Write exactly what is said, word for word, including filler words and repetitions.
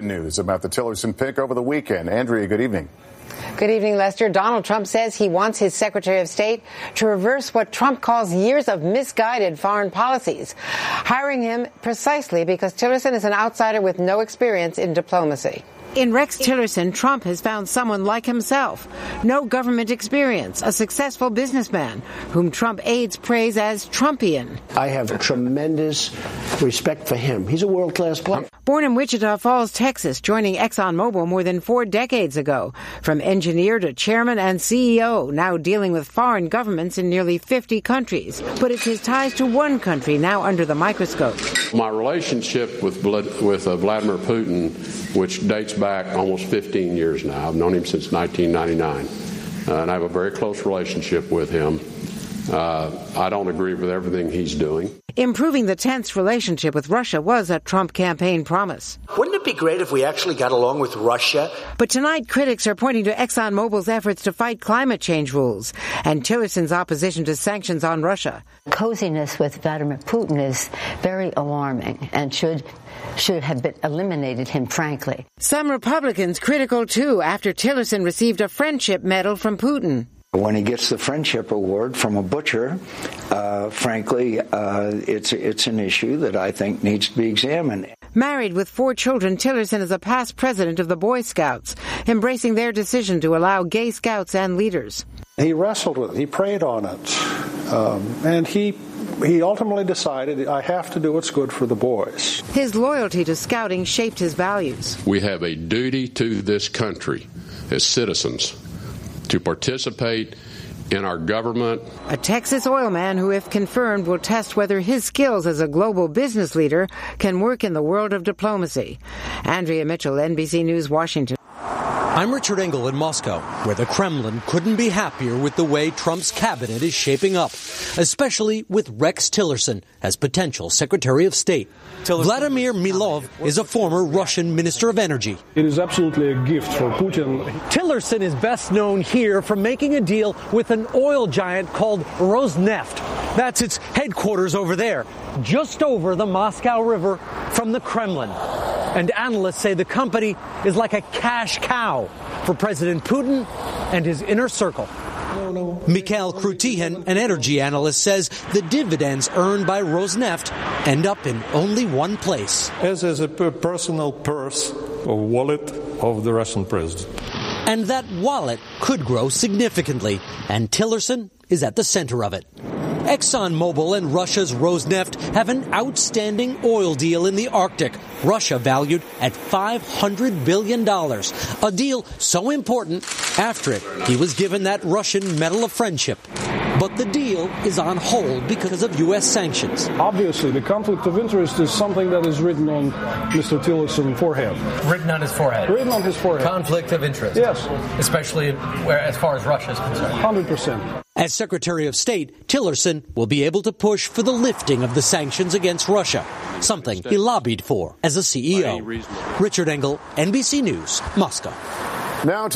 news about the Tillerson pick over the weekend. Andrea, good evening. Good evening, Lester. Donald Trump says he wants his Secretary of State to reverse what Trump calls years of misguided foreign policies, hiring him precisely because Tillerson is an outsider with no experience in diplomacy. In Rex Tillerson, Trump has found someone like himself. No government experience, a successful businessman whom Trump aides praise as Trumpian. I have tremendous respect for him. He's a world-class player. Born in Wichita Falls, Texas, joining ExxonMobil more than four decades ago. From engineer to chairman and C E O, now dealing with foreign governments in nearly fifty countries. But it's his ties to one country now under the microscope. My relationship with, with uh, Vladimir Putin, which dates back almost fifteen years now. I've known him since nineteen ninety-nine, uh, and I have a very close relationship with him. Uh, I don't agree with everything he's doing. Improving the tense relationship with Russia was a Trump campaign promise. Wouldn't it be great if we actually got along with Russia? But tonight, critics are pointing to ExxonMobil's efforts to fight climate change rules and Tillerson's opposition to sanctions on Russia. Coziness with Vladimir Putin is very alarming and should should have been eliminated him, frankly. Some Republicans critical, too, after Tillerson received a friendship medal from Putin. When he gets the friendship award from a butcher, uh, frankly, uh, it's it's an issue that I think needs to be examined. Married with four children, Tillerson is a past president of the Boy Scouts, embracing their decision to allow gay scouts and leaders. He wrestled with it. He prayed on it. Um, and he he ultimately decided, I have to do what's good for the boys. His loyalty to scouting shaped his values. We have a duty to this country as citizens to participate in our government. A Texas oil man who, if confirmed, will test whether his skills as a global business leader can work in the world of diplomacy. Andrea Mitchell, N B C News, Washington. I'm Richard Engel in Moscow, where the Kremlin couldn't be happier with the way Trump's cabinet is shaping up, especially with Rex Tillerson as potential Secretary of State. Tillerson. Vladimir Milov is a former Russian Minister of Energy. It is absolutely a gift for Putin. Tillerson is best known here for making a deal with an oil giant called Rosneft. That's its headquarters over there, just over the Moscow River from the Kremlin. And analysts say the company is like a cash cow for President Putin and his inner circle. No, no. Mikhail Krutihin, an energy analyst, says the dividends earned by Rosneft end up in only one place. As as a personal purse or wallet of the Russian president. And that wallet could grow significantly, and Tillerson is at the center of it. ExxonMobil and Russia's Rosneft have an outstanding oil deal in the Arctic, Russia valued at five hundred billion dollars. A deal so important, after it, he was given that Russian Medal of Friendship. But the deal is on hold because of U S sanctions. Obviously, the conflict of interest is something that is written on Mister Tillerson's forehead. Written on his forehead? Written on his forehead. Conflict of interest? Yes. Especially where, as far as Russia is concerned? one hundred percent. As Secretary of State, Tillerson will be able to push for the lifting of the sanctions against Russia, something he lobbied for as a C E O. Richard Engel, N B C News, Moscow. Now to